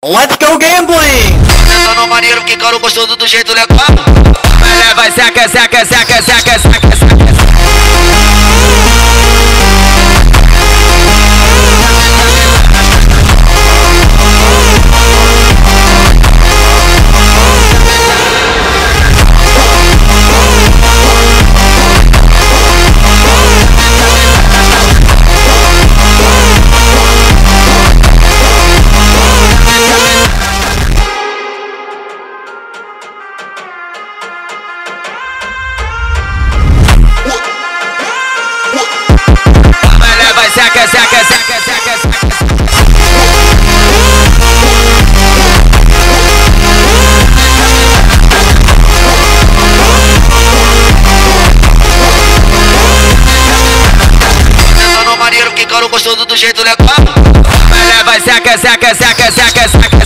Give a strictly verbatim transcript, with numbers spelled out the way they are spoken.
Let's go gambling! Sentando maneiro, que caro gostoso do jeito legal. Vai leva, seca, seca, seca, seca, seca, seca. Seca, seca, seca, seca, seca. Sentando maneiro, que caro gostoso do jeito legal. Vai leva, seca, seca, seca, seca, seca.